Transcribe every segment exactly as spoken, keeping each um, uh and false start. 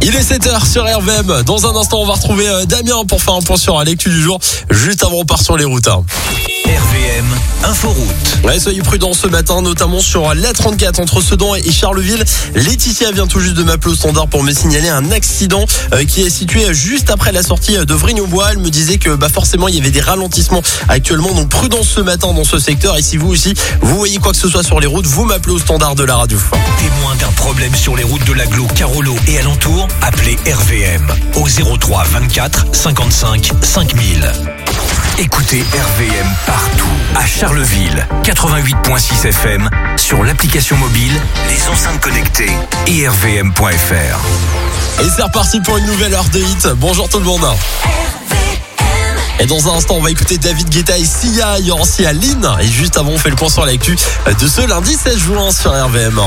Il est sept heures sur R V M. Dans un instant, on va retrouver Damien pour faire un point sur l'actu du jour. Juste avant, on part sur les routes. Hein. R V M Inforoute. Ouais, soyez prudents ce matin, notamment sur l'A trente-quatre entre Sedan et Charleville. Laetitia vient tout juste de m'appeler au standard pour me signaler un accident euh, qui est situé juste après la sortie de Vrigne-aux-Bois. Elle me disait que bah, forcément il y avait des ralentissements actuellement, donc prudence ce matin dans ce secteur. Et si vous aussi, vous voyez quoi que ce soit sur les routes, vous m'appelez au standard de la radio. Témoin d'un problème sur les routes de l'Agglo, Carolo et alentour, appelez R V M au zéro trois vingt-quatre cinquante-cinq cinq mille. Écoutez R V M partout, à Charleville, quatre-vingt-huit virgule six F M, sur l'application mobile, les enceintes connectées et r v m point f r. Et c'est reparti pour une nouvelle heure de hit. Bonjour tout le monde. Et dans un instant, on va écouter David Guetta et Sia. Il y aura aussi Aline. Et juste avant, on fait le point sur l'actu de ce lundi seize juin sur R V M.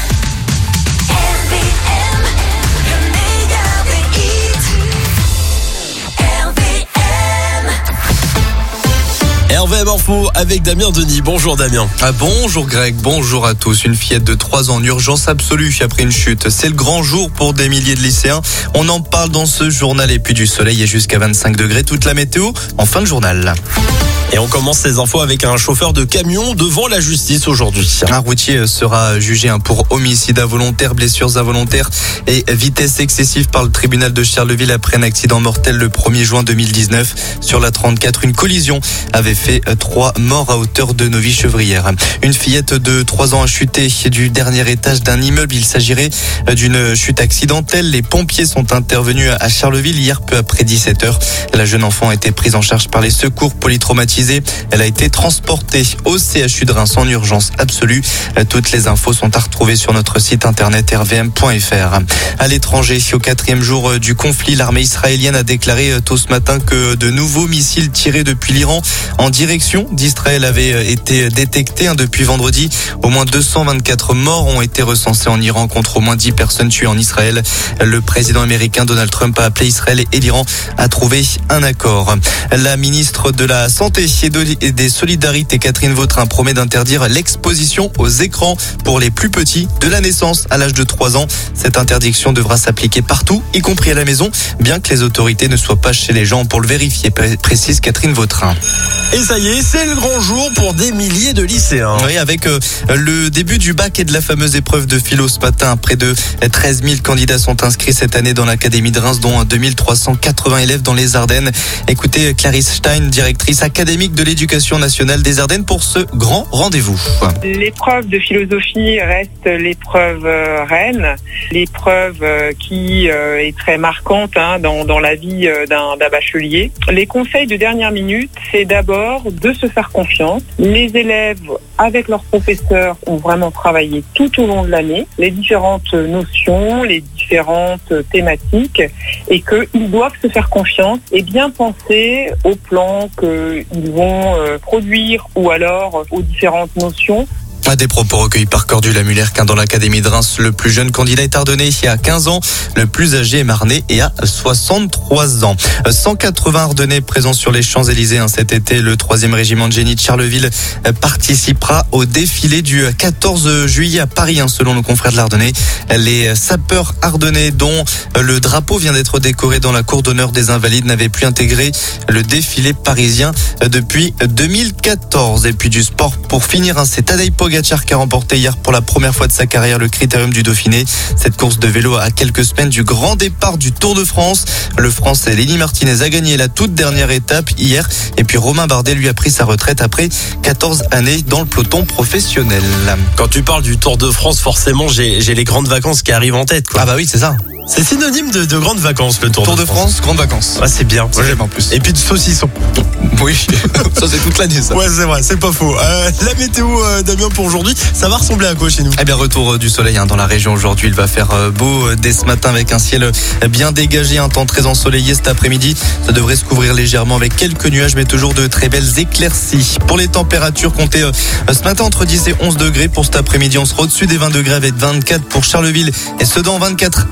R V M Info avec Damien Denis. Bonjour Damien. Ah, bonjour Greg, bonjour à tous. Une fillette de trois ans en urgence absolue après une chute. C'est le grand jour pour des milliers de lycéens. On en parle dans ce journal et puis du soleil et jusqu'à vingt-cinq degrés. Toute la météo en fin de journal. Et on commence ces infos avec un chauffeur de camion devant la justice aujourd'hui. Un routier sera jugé pour homicide involontaire, blessures involontaires et vitesse excessive par le tribunal de Charleville après un accident mortel le premier juin deux mille dix-neuf. Sur la trente-quatre, une collision avait fait trois morts à hauteur de Novy-Chevrière. Une fillette de trois ans a chuté du dernier étage d'un immeuble. Il s'agirait d'une chute accidentelle. Les pompiers sont intervenus à Charleville hier peu après dix-sept heures. La jeune enfant a été prise en charge par les secours polytraumatisés. Elle a été transportée au C H U de Reims en urgence absolue. Toutes les infos sont à retrouver sur notre site internet r v m point f r. À l'étranger, au quatrième jour du conflit, l'armée israélienne a déclaré tôt ce matin que de nouveaux missiles tirés depuis l'Iran en direction d'Israël avaient été détectés depuis vendredi. Au moins deux cent vingt-quatre morts ont été recensés en Iran contre au moins dix personnes tuées en Israël. Le président américain Donald Trump a appelé Israël et l'Iran à trouver un accord. La ministre de la Santé et des Solidarités, Catherine Vautrin, promet d'interdire l'exposition aux écrans pour les plus petits de la naissance à l'âge de trois ans. Cette interdiction devra s'appliquer partout, y compris à la maison, bien que les autorités ne soient pas chez les gens pour le vérifier, précise Catherine Vautrin. Et ça y est, c'est le grand jour pour des milliers de lycéens. Oui, avec euh, le début du bac et de la fameuse épreuve de philo ce matin. Près de treize mille candidats sont inscrits cette année dans l'Académie de Reims, dont deux mille trois cent quatre-vingts élèves dans les Ardennes. Écoutez Clarisse Stein, directrice académique de l'éducation nationale des Ardennes, pour ce grand rendez-vous. L'épreuve de philosophie reste l'épreuve euh, reine, l'épreuve euh, qui euh, est très marquante hein, dans, dans la vie euh, d'un, d'un bachelier. Les conseils de dernière minute, c'est d'abord de se faire confiance. Les élèves, avec leurs professeurs, ont vraiment travaillé tout au long de l'année, les différentes notions, les différentes thématiques, et qu'ils doivent se faire confiance et bien penser au plan qu'ils vont euh, produire ou alors aux différentes notions. Des propos recueillis par Cordula Muller, qu'un dans l'Académie de Reims, le plus jeune candidat est ardennais et a quinze ans, le plus âgé est marnais et a soixante-trois ans. cent quatre-vingts Ardennais présents sur les Champs-Élysées hein, cet été. Le troisième régiment de génie de Charleville participera au défilé du quatorze juillet à Paris, hein, selon nos confrères de l'Ardennais. Les sapeurs ardennais, dont le drapeau vient d'être décoré dans la cour d'honneur des Invalides, n'avaient plus intégré le défilé parisien depuis deux mille quatorze. Et puis du sport pour finir, hein, c'est Tadej Pogacar qui a remporté hier pour la première fois de sa carrière le Critérium du Dauphiné. Cette course de vélo à quelques semaines du grand départ du Tour de France. Le Français Lenny Martinez a gagné la toute dernière étape hier. Et puis Romain Bardet lui a pris sa retraite après quatorze années dans le peloton professionnel. Quand tu parles du Tour de France, forcément j'ai, j'ai les grandes vacances qui arrivent en tête, quoi. Ah bah oui, c'est ça. C'est synonyme de, de grandes vacances, le Tour, Tour de, de France. France, grandes vacances. Ah, c'est bien. Ça, j'aime en plus. Et puis de saucisson. Oui, ça c'est toute l'année ça. Ouais, c'est vrai, c'est pas faux. Euh, la météo, euh, Damien, pour aujourd'hui, ça va ressembler à quoi chez nous ? Eh bien, retour euh, du soleil hein, dans la région aujourd'hui. Il va faire euh, beau euh, dès ce matin avec un ciel euh, bien dégagé, un temps très ensoleillé cet après-midi. Ça devrait se couvrir légèrement avec quelques nuages, mais toujours de très belles éclaircies. Pour les températures, comptez euh, ce matin entre dix et onze degrés. Pour cet après-midi, on sera au-dessus des vingt degrés avec vingt-quatre pour Charleville et Sedan, vingt-quatre à Givet.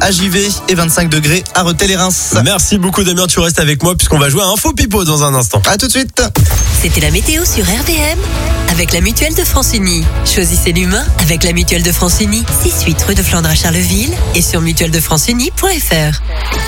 degrés et vingt-cinq degrés à Rethel et Reims. Merci beaucoup Damien, tu restes avec moi puisqu'on va jouer à Info Pipo dans un instant. À tout de suite. C'était la météo sur R V M avec la Mutuelle de France Unie. Choisissez l'humain avec la Mutuelle de France Unie. six huit rue de Flandre à Charleville et sur mutuelle de france unie point f r.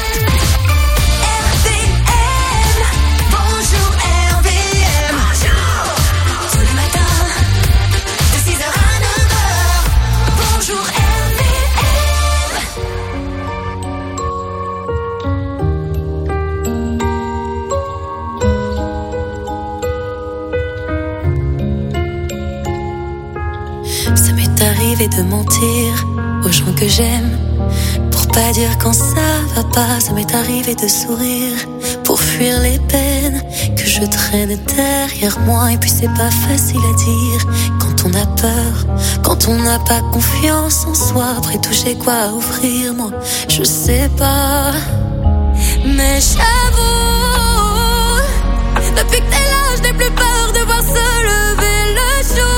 Ça m'est arrivé de mentir aux gens que j'aime pour pas dire quand ça va pas. Ça m'est arrivé de sourire pour fuir les peines que je traîne derrière moi. Et puis c'est pas facile à dire quand on a peur, quand on n'a pas confiance en soi. Après tout j'ai quoi à offrir, moi je sais pas. Mais j'avoue, depuis que t'es là je n'ai plus peur de voir se lever le jour.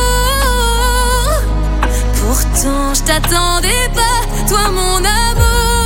Pourtant je t'attendais pas, toi mon amour.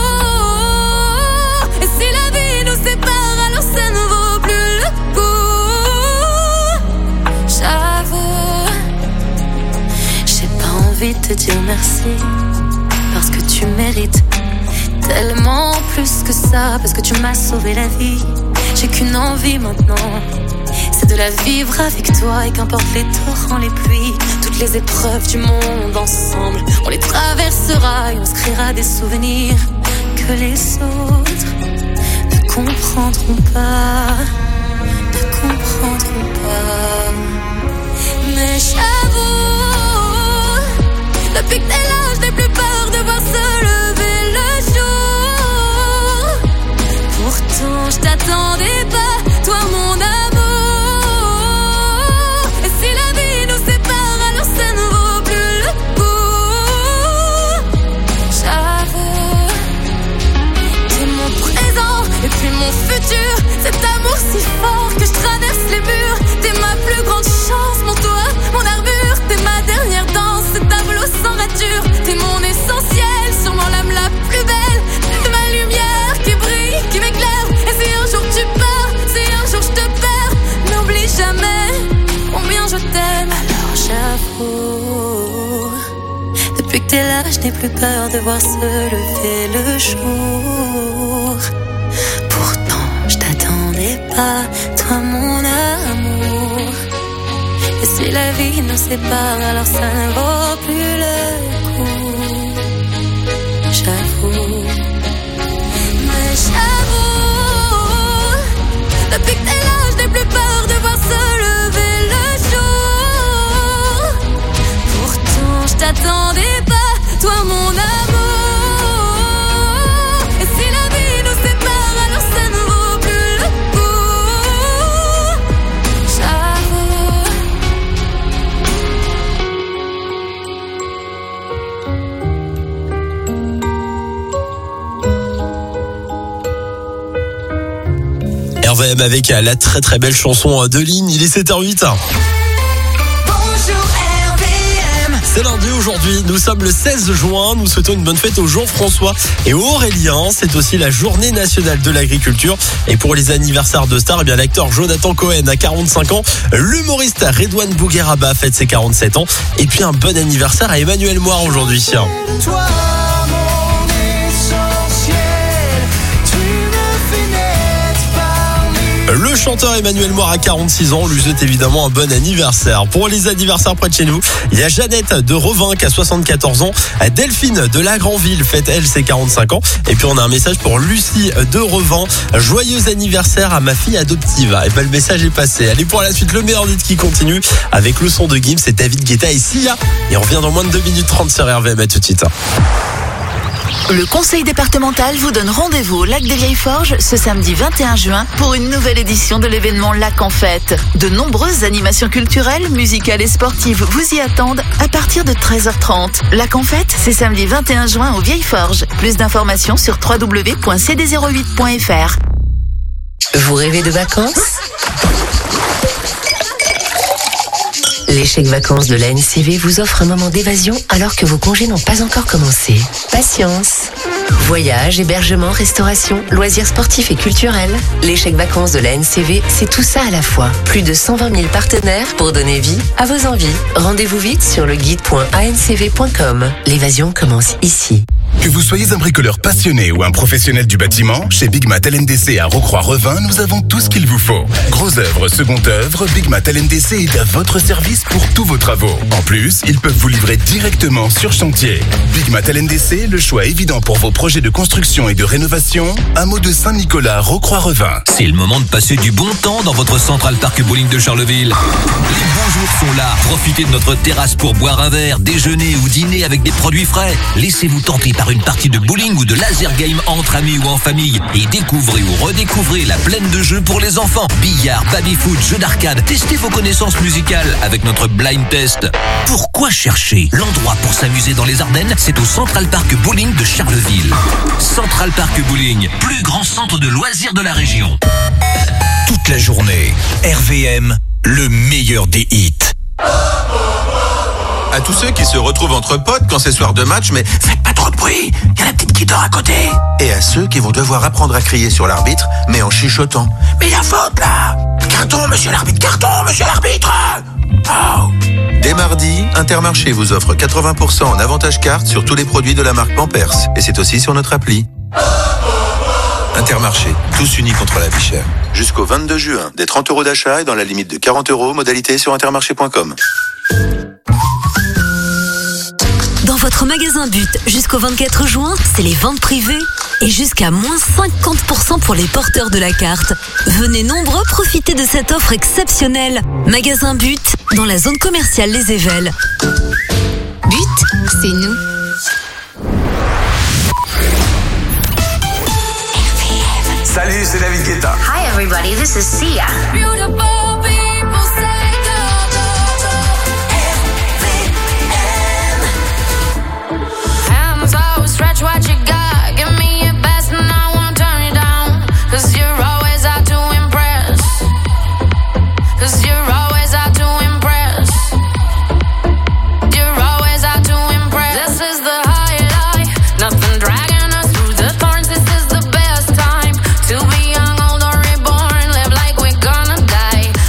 Et si la vie nous sépare, alors ça ne vaut plus le coup. J'avoue, j'ai pas envie de te dire merci, parce que tu mérites tellement plus que ça, parce que tu m'as sauvé la vie. J'ai qu'une envie maintenant, c'est de la vivre avec toi. Et qu'importe les torrents, les pluies, toutes les épreuves du monde ensemble, on les traversera et on se créera des souvenirs que les autres ne comprendront pas, ne comprendront pas. Mais j'avoue, depuis que t'es là, je n'ai plus peur de voir se lever le jour. Pourtant je t'attendais pas, toi mon amour. Et puis mon futur, cet amour si fort que je traverse les murs. T'es ma plus grande chance, mon toit, mon armure. T'es ma dernière danse, ce tableau sans rature. T'es mon essentiel, sûrement l'âme la plus belle. T'es ma lumière qui brille, qui m'éclaire. Et si un jour tu pars, si un jour je te perds, n'oublie jamais combien je t'aime. Alors j'avoue, depuis que t'es là, je n'ai plus peur de voir se lever le jour. Pourtant, je t'attendais pas, toi mon amour. Et si la vie nous sépare, alors ça ne vaut plus le coup. J'avoue, mais j'avoue, depuis que t'es là, je n'ai plus peur de voir se lever le jour. Pourtant, je t'attendais pas, toi mon amour. R V M avec la très très belle chanson de Lynn. Il est sept heures huit. C'est lundi aujourd'hui, nous sommes le seize juin, nous souhaitons une bonne fête aux Jean-François et aux Aurélien. C'est aussi la journée nationale de l'agriculture. Et pour les anniversaires de stars, eh bien l'acteur Jonathan Cohen a quarante-cinq ans, l'humoriste Redouane Bougueraba fête ses quarante-sept ans. Et puis un bon anniversaire à Emmanuel Moir aujourd'hui. Toi, mon essentiel, tu me fais naître parmi. Le chanteur Emmanuel Moir a quarante-six ans, on lui souhaite évidemment un bon anniversaire. Pour les anniversaires près de chez nous, il y a Jeannette de Revin qui a soixante-quatorze ans, Delphine de La Grandville fête elle ses quarante-cinq ans, et puis on a un message pour Lucie de Revin, joyeux anniversaire à ma fille adoptive. Et ben le message est passé. Allez, pour la suite, le meilleur hit qui continue avec le son de Gims, c'est David Guetta et Sia, et on revient dans moins de deux minutes trente sur R V M. À tout de suite. Le conseil départemental vous donne rendez-vous au Lac des Vieilles Forges ce samedi vingt et un juin pour une nouvelle édition de l'événement Lac en Fête. De nombreuses animations culturelles, musicales et sportives vous y attendent à partir de treize heures trente. Lac en Fête, c'est samedi vingt et un juin aux Vieilles Forges. Plus d'informations sur w w w point c d zéro huit point f r. Vous rêvez de vacances ? Les chèques vacances de la N C V vous offrent un moment d'évasion alors que vos congés n'ont pas encore commencé. Patience. Voyages, hébergement, restauration, loisirs sportifs et culturels. Les chèques vacances de la N C V, c'est tout ça à la fois. Plus de cent vingt mille partenaires pour donner vie à vos envies. Rendez-vous vite sur le guide point a n c v point com. L'évasion commence ici. Que vous soyez un bricoleur passionné ou un professionnel du bâtiment, chez Big Mat L N D C à Rocroi-Revin, nous avons tout ce qu'il vous faut. Gros œuvre, seconde œuvre, Big Mat L N D C est à votre service pour tous vos travaux. En plus, ils peuvent vous livrer directement sur chantier. Big Mat L N D C, le choix évident pour vos projets de construction et de rénovation. Hameau de Saint-Nicolas, Rocroi-Revin. C'est le moment de passer du bon temps dans votre Central Park Bowling de Charleville. Les bons jours sont là. Profitez de notre terrasse pour boire un verre, déjeuner ou dîner avec des produits frais. Laissez-vous tenter par une partie de bowling ou de laser game entre amis ou en famille et découvrez ou redécouvrez la plaine de jeux pour les enfants. Billard, baby-foot, jeux d'arcade, testez vos connaissances musicales avec notre blind test. Pourquoi chercher? L'endroit pour s'amuser dans les Ardennes, c'est au Central Park Bowling de Charleville. Central Park Bowling, plus grand centre de loisirs de la région. Toute la journée, R V M, le meilleur des hits. À tous ceux qui se retrouvent entre potes quand c'est soir de match, mais faites pas trop de bruit, il y a la petite qui dort à côté. Et à ceux qui vont devoir apprendre à crier sur l'arbitre, mais en chuchotant. Mais il y a faute là! Carton, monsieur l'arbitre, carton, monsieur l'arbitre! Oh! Dès mardi, Intermarché vous offre quatre-vingts pour cent en avantage carte sur tous les produits de la marque Pampers. Et c'est aussi sur notre appli. Intermarché, tous unis contre la vie chère. Jusqu'au vingt-deux juin, des trente euros d'achat et dans la limite de quarante euros, modalité sur intermarché point com. Dans votre magasin But, jusqu'au vingt-quatre juin, c'est les ventes privées et jusqu'à moins cinquante pour cent pour les porteurs de la carte. Venez nombreux profiter de cette offre exceptionnelle. Magasin But, dans la zone commerciale Les Évelles. But, c'est nous. Salut, c'est David Guetta. Hi everybody, this is Sia. Beautiful people say go, go, go. Hands out, stretch what you got. Give me your best and I won't turn it down. Cause you're always out to impress. Cause you're always out to impress. You're always out to impress. This is the highlight. Nothing dragging us through the thorns. This is the best time to be young, old or reborn. Live like we're gonna die.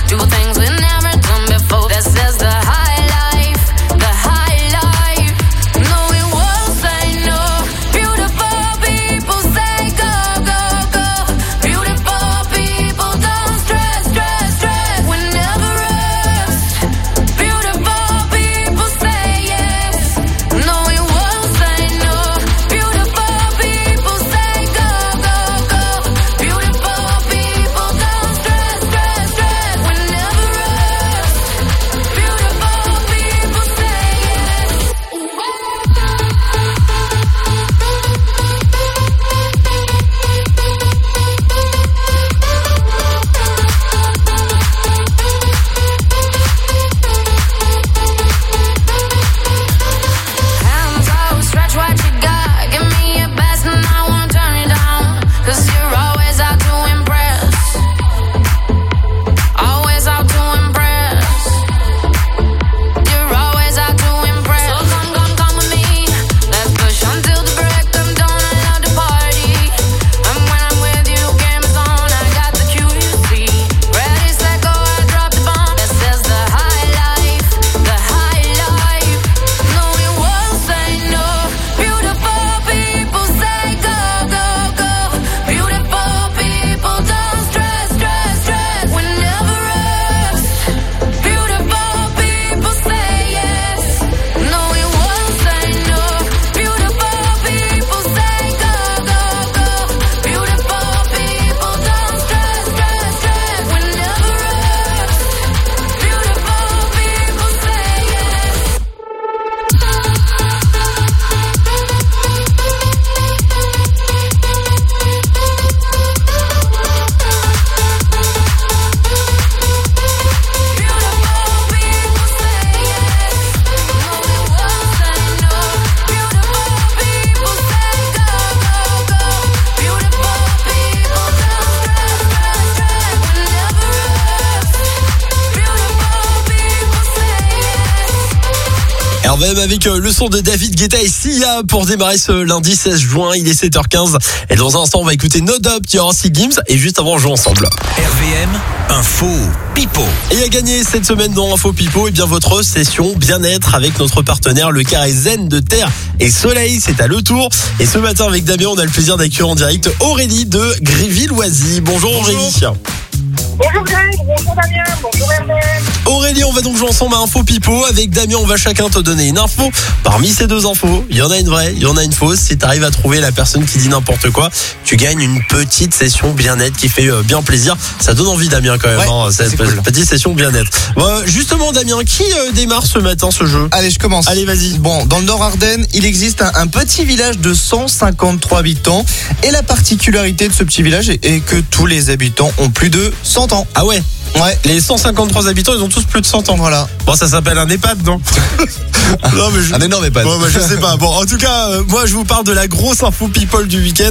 V M avec le son de David Guetta et Sia pour démarrer ce lundi seize juin. Il est sept heures quinze et dans un instant on va écouter No Doubt, il y aura aussi Gims et juste avant on joue ensemble. R V M, info, pipo. Et à gagner cette semaine dans Info Pipo, et bien votre session bien-être avec notre partenaire le carré zen de Terre et Soleil, c'est à le tour. Et ce matin avec Damien, on a le plaisir d'accueillir en direct Aurélie de Grévilloisy. Bonjour, Bonjour Aurélie. Bonjour Greg, bonjour Damien, bonjour R V M. Aurélie, on va donc jouer ensemble à Info Pipo. Avec Damien, on va chacun te donner une info. Parmi ces deux infos, il y en a une vraie, il y en a une fausse. Si tu arrives à trouver la personne qui dit n'importe quoi, tu gagnes une petite session bien-être qui fait bien plaisir. Ça donne envie, Damien, quand même, ouais, hein, cette cool. petite session bien-être. Bon, justement, Damien, qui euh, démarre ce matin ce jeu? Allez, je commence. Allez, vas-y. Bon, dans le Nord Ardennes, il existe un, un petit village de cent cinquante-trois habitants. Et la particularité de ce petit village est, est que tous les habitants ont plus de cent ans. Ah ouais? Ouais. Les cent cinquante-trois habitants, ils ont tous plus de cent ans. Voilà. Bon, ça s'appelle un EHPAD, non? Non, mais je... Un énorme EHPAD. Bon, bah, je sais pas. Bon, en tout cas, euh, moi, je vous parle de la grosse info people du week-end.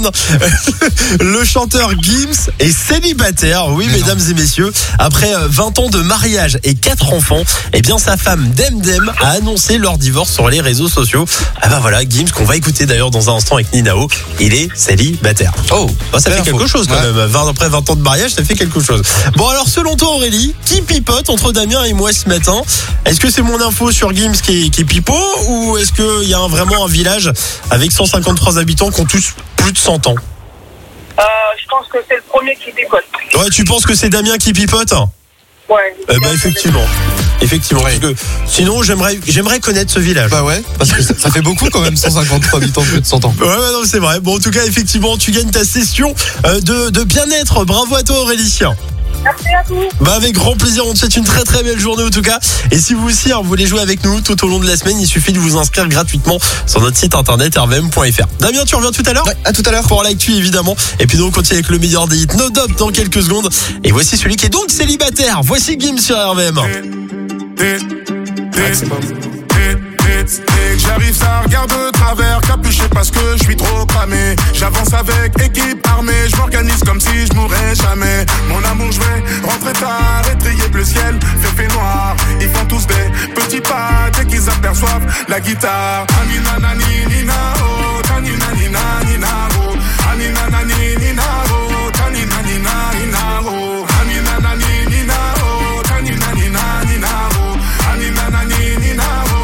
Le chanteur Gims est célibataire. Oui, mais mesdames non. et messieurs. Après euh, vingt ans de mariage et quatre enfants, eh bien, sa femme Demdem a annoncé leur divorce sur les réseaux sociaux. Ah bah voilà, Gims, qu'on va écouter d'ailleurs dans un instant avec Ninao, il est célibataire. Oh, bah, ça fait info. quelque chose quand Ouais. même. vingt, après vingt ans de mariage, ça fait quelque chose. Bon, alors, selon toi, Aurélie, qui pipote entre Damien et moi ce matin? Est-ce que c'est mon info sur Gims qui est, qui est pipo, ou est-ce qu'il y a un, vraiment un village avec cent cinquante-trois habitants qui ont tous plus de cent ans? Euh, je pense que c'est le premier qui pipote. Ouais, tu penses que c'est Damien qui pipote? Ouais. Eh ben effectivement, effectivement. Ouais. Parce que sinon j'aimerais, j'aimerais connaître ce village. Bah ouais, parce que ça, ça fait beaucoup quand même, cent cinquante-trois habitants de plus de cent ans. Ouais, ouais, non, c'est vrai. Bon, en tout cas, effectivement, tu gagnes ta session euh, de, de bien-être. Bravo à toi, Aurélie. Merci à vous. Bah avec grand plaisir, on te souhaite une très très belle journée en tout cas. Et si vous aussi hein, vous voulez jouer avec nous tout au long de la semaine, il suffit de vous inscrire gratuitement sur notre site internet r v m point f r. Damien, tu reviens tout à l'heure? Ouais, à tout à l'heure. Pour l'actu évidemment. Et puis donc on continue avec le meilleur des hits, No Doubt dans quelques secondes. Et voici celui qui est donc célibataire. Voici Gims sur R V M. J'arrive, ça regarde de travers, capuché parce que je suis trop cramé. J'avance avec équipe armée, je m'organise comme si je mourrais jamais. Mon amour, je vais rentrer tard et trier le ciel, fait fait noir. Ils font tous des petits pas dès qu'ils aperçoivent la guitare. Anina nani nina oh, tanina nina nina oh, anina nani nina oh, tanina nina nina oh, anina nani nina oh, tanina nina nina oh, anina nani nina oh.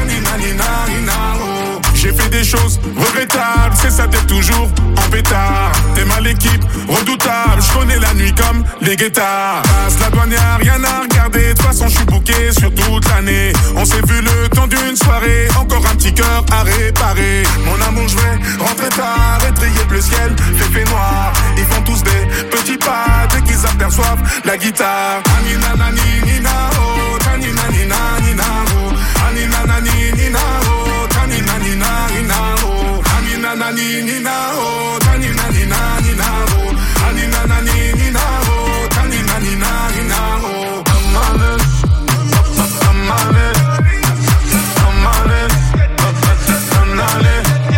J'ai fait des choses regrettables, c'est ça t'es toujours en pétard. T'es mal l'équipe, redoutable, je connais la nuit comme les guettards. Passe la douane, y'a rien à regarder, de toute façon je suis bouqué sur toute l'année. On s'est vu le temps d'une soirée, encore un petit cœur à réparer. Mon amour, je vais rentrer tard et trier le ciel, fait fait noir. Ils font tous des petits pas dès qu'ils aperçoivent la guitare. Anina nani nina oh, tanina nina nina oh, anina nani nina oh, tanina nina nina oh, anina nani nina oh, tanina nina nina oh, anina nani nina oh, tanina nina nina oh. Amale, amale, amale, amale,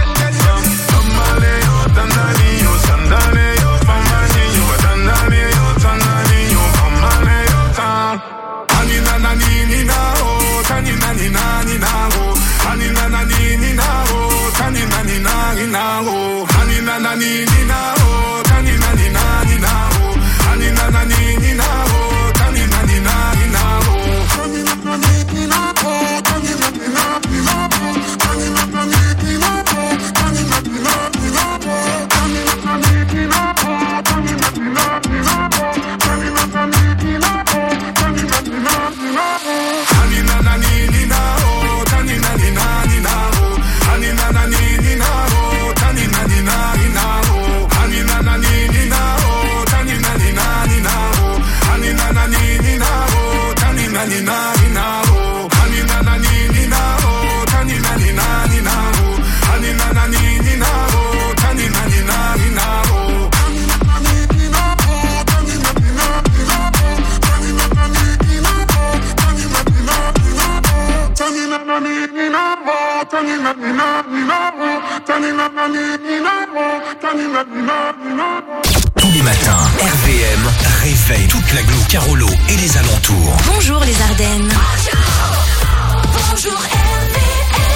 amale, yo tanani yo sandale yo famani yo tanani yo tanani yo amale yo tan. Anina nani nina oh, tanina nina nina oh, anina nani nina oh, tanina nina nina oh, anina nani nina oh, tanina nina nina oh, anina nani nina oh, tanina nina nina oh, tanina nani nina oh, tanina nina nina oh, tanina nani nina oh, tanina nina nina oh, tanina nani nina oh, tanina nina nina oh, tanina nani nina oh, tanina nina nina oh, anina nani nina oh, tanina nina nina oh, anina nani nina oh, tanina nina nina oh, anina nani nina oh, tanina nina nina oh, anina nani nina oh, tanina nina nina oh, anina nani nina oh, tanina nina nina oh, anina nani nina oh, tanina nina nina oh, anina nani nina oh, tanina nina nina oh, tanina nani nina oh, tanina nina nina oh, tanina nani nina oh, tanina nina nina oh, tanina nani nina oh, tanina nina nina oh. Tous les matins, R V M réveille toute l'agglo Carolo et les alentours. Bonjour les Ardennes. Bonjour R V M.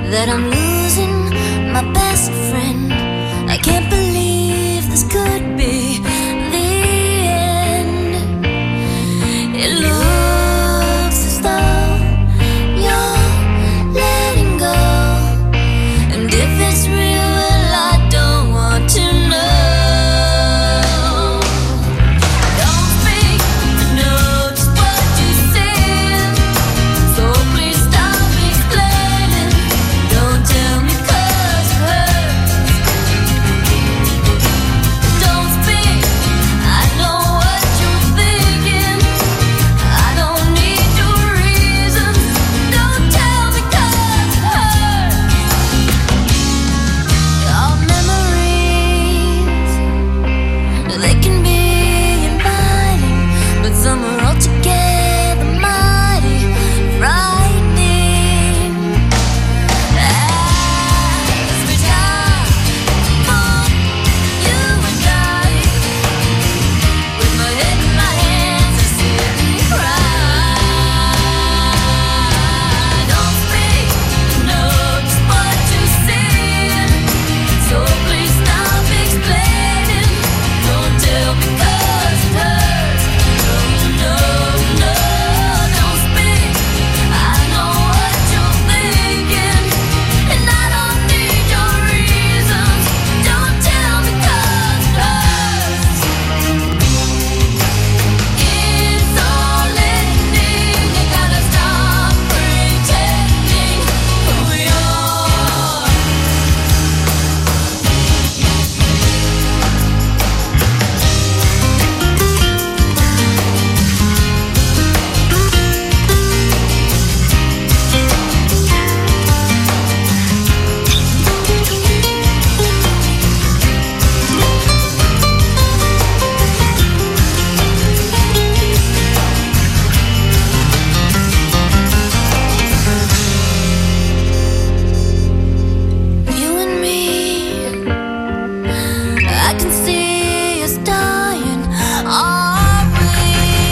that I'm losing my best friend. I can't believe this could be the end. It looks as though you're letting go, and if it's real, well, I don't want to know. Don't speak, I know just what you said, so please stop explaining. Don't tell me 'cause it hurts. Don't speak, I know what you're thinking. I don't need your reasons. Don't tell me 'cause it hurts. Your memories, they can be inviting, but some are altogether mighty frightening. As we die for you and I, with my head in my hands, I sit and cry. Don't speak, know just what you said, so please stop explaining. Don't tell me 'cause it hurts. No, no, no, don't speak. I know what you're thinking, and I don't need your reasons. Don't tell me 'cause it hurts. It's all ending. You gotta stop pretending who you are. You and me, I can see us dying, are we?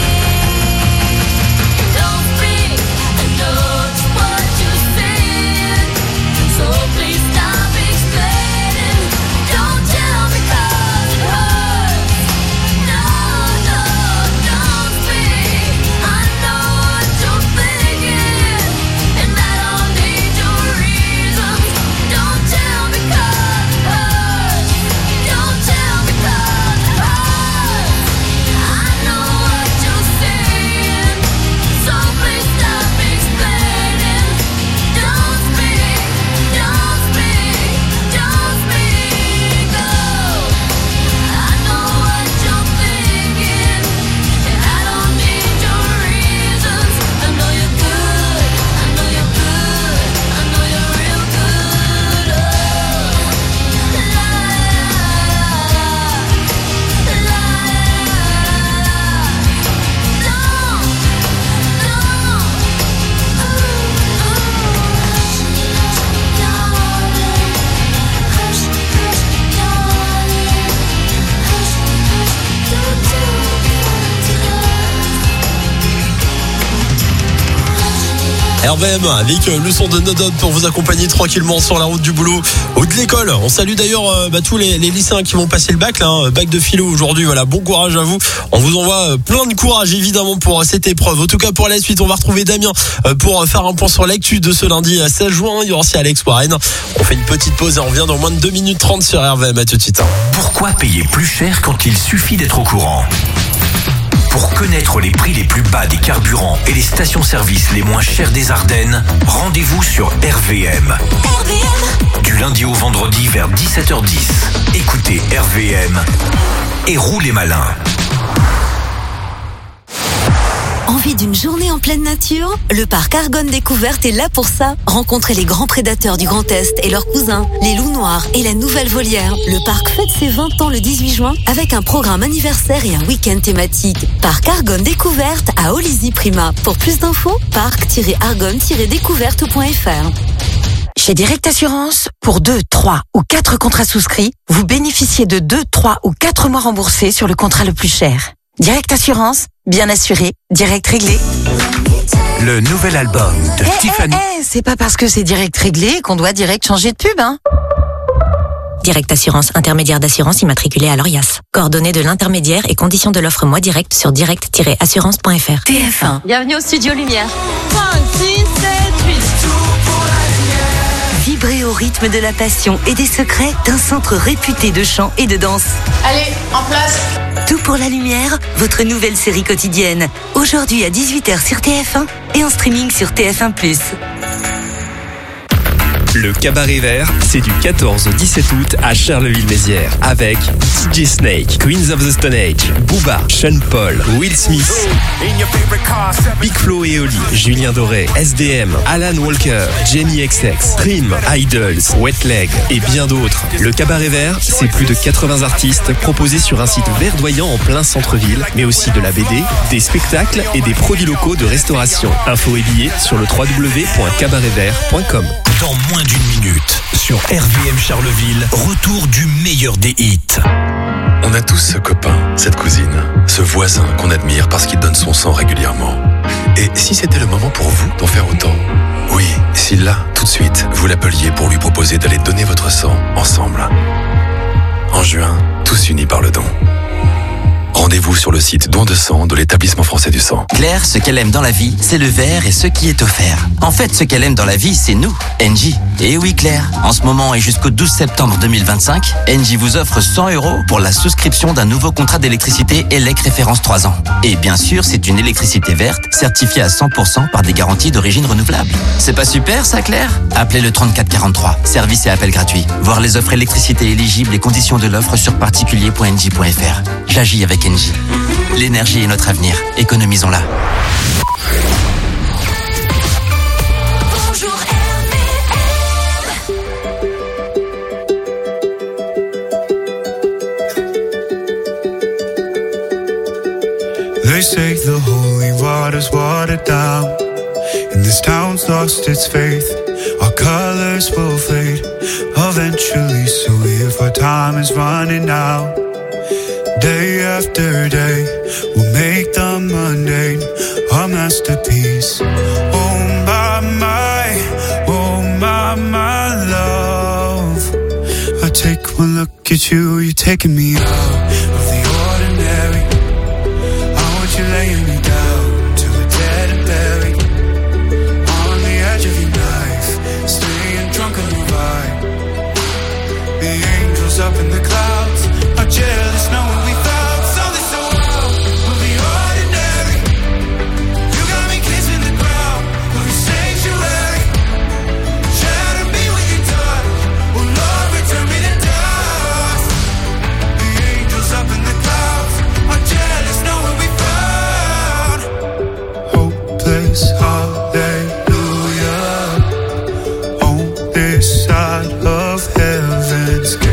Don't speak, I know just what you said, so please stop explaining. Don't tell me 'cause it hurts. No, no, don't speak. I know what you're thinking, and I don't need your reasons. Don't tell me 'cause it hurts. Don't tell me 'cause it hurts. I know what you're saying, so please stop explaining. Don't speak, don't speak, don't speak. Oh, I know what you're thinking, and I don't need your reasons. I know you're good, I know you're good, I know you're real good. Oh, la la la R V M avec le son de Nodod pour vous accompagner tranquillement sur la route du boulot ou de l'école. On salue d'ailleurs euh, bah, tous les, les lycéens qui vont passer le bac, là, hein, bac de philo aujourd'hui. Voilà, bon courage à vous. On vous envoie euh, plein de courage évidemment pour euh, cette épreuve. En tout cas pour la suite, on va retrouver Damien euh, pour euh, faire un point sur l'actu de ce lundi à seize juin. Il y aura aussi Alex Warren. On fait une petite pause et on revient dans moins de deux minutes trente sur R V M. À tout de suite. Pourquoi payer plus cher quand il suffit d'être au courant ? Pour connaître les prix les plus bas des carburants et les stations-service les moins chères des Ardennes, rendez-vous sur R V M. R V M. Du lundi au vendredi vers dix-sept heures dix. Écoutez R V M et roulez malin. Envie d'une journée en pleine nature ? Le parc Argonne Découverte est là pour ça. Rencontrez les grands prédateurs du Grand Est et leurs cousins, les loups noirs et la nouvelle volière. Le parc fête ses vingt ans le dix-huit juin avec un programme anniversaire et un week-end thématique. Parc Argonne Découverte à Olizy-Prima. Pour plus d'infos, parc tiret argonne tiret découverte point f r. Chez Direct Assurance, pour deux, trois ou quatre contrats souscrits, vous bénéficiez de deux, trois ou quatre mois remboursés sur le contrat le plus cher. Direct Assurance, bien assuré, direct réglé. le nouvel album de Eh, Tiffany. eh, eh, c'est pas parce que c'est direct réglé qu'on doit direct changer de pub, hein. Direct Assurance, intermédiaire d'assurance immatriculé à l'Orias. Coordonnées de l'intermédiaire et conditions de l'offre Moi Direct sur direct tiret assurance point f r. T F un. Bienvenue au Studio Lumière. cinq, six, sept, huit. Vibrez au rythme de la passion et des secrets d'un centre réputé de chant et de danse. Allez, en place. Tout pour la lumière, votre nouvelle série quotidienne. Aujourd'hui à dix-huit heures sur T F un et en streaming sur T F un plus. Le Cabaret Vert, c'est du quatorze au dix-sept août à Charleville-Mézières avec D J Snake, Queens of the Stone Age, Booba, Sean Paul, Will Smith, Big Flo et Oli, Julien Doré, S D M, Alan Walker, Jamie X X, Prim, Idols, Wet Leg et bien d'autres. Le Cabaret Vert, c'est plus de quatre-vingts artistes proposés sur un site verdoyant en plein centre-ville, mais aussi de la B D, des spectacles et des produits locaux de restauration. Infos et billets sur le w w w point cabaret vert point com. Dans moins d'une minute, sur R V M Charleville, retour du meilleur des hits. On a tous ce copain, cette cousine, ce voisin qu'on admire parce qu'il donne son sang régulièrement. Et si c'était le moment pour vous d'en faire autant? Oui, si là, tout de suite, vous l'appeliez pour lui proposer d'aller donner votre sang ensemble. En juin, tous unis par le don. Rendez-vous sur le site don de sang de l'établissement français du sang. Claire, ce qu'elle aime dans la vie, c'est le verre et ce qui est offert. En fait, ce qu'elle aime dans la vie, c'est nous, Engie. Et oui, Claire, en ce moment et jusqu'au douze septembre deux mille vingt-cinq, Engie vous offre cent euros pour la souscription d'un nouveau contrat d'électricité E L E C référence trois ans. Et bien sûr, c'est une électricité verte, certifiée à cent pour cent par des garanties d'origine renouvelable. C'est pas super, ça, Claire? Appelez le trente-quatre quarante-trois. Service et appel gratuit. Voir les offres électricité éligibles et conditions de l'offre sur particulier point engie point f r. J'agis avec Engie. L'énergie est notre avenir. Économisons-la. Bonjour They say the holy water's watered down, and this town's lost its faith. Our colors will fade eventually, so if our time is running out, day after day, we'll make the mundane a masterpiece. Oh my, my, oh my, my love. I take one look at you, you're taking me out of the ordinary. I want you laying me down till we're dead and buried, on the edge of your knife, staying drunk on your vibe. The angels up in the clouds are jealous knowing we found something so wild of the ordinary. You got me kissing the ground of your sanctuary. Shatter me when you touch, oh Lord, return me to dust. The angels up in the clouds are jealous knowing we found hopeless hallelujah on this side of heaven's gate.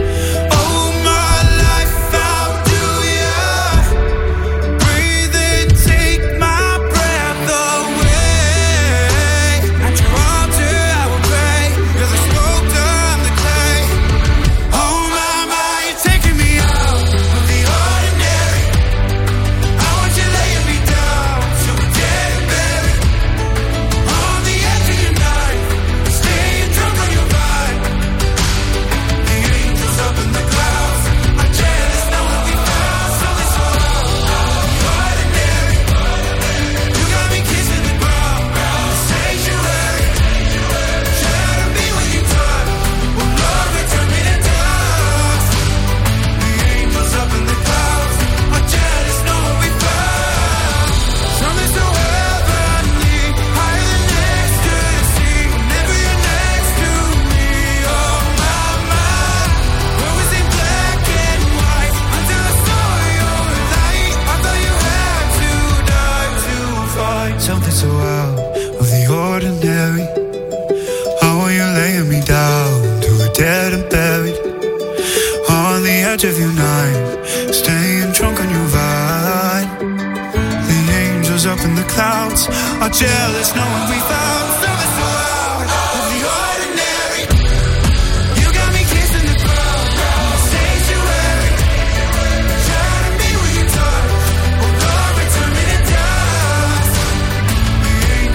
Something so out of the ordinary. How are you laying me down to a dead and buried, on the edge of your night, staying drunk on your vibe. The angels up in the clouds are jealous knowing we found something so out of the ordinary. You got me kissing the ground, sanctuary. Shatter me when you touch, oh Lord, return me to dust. The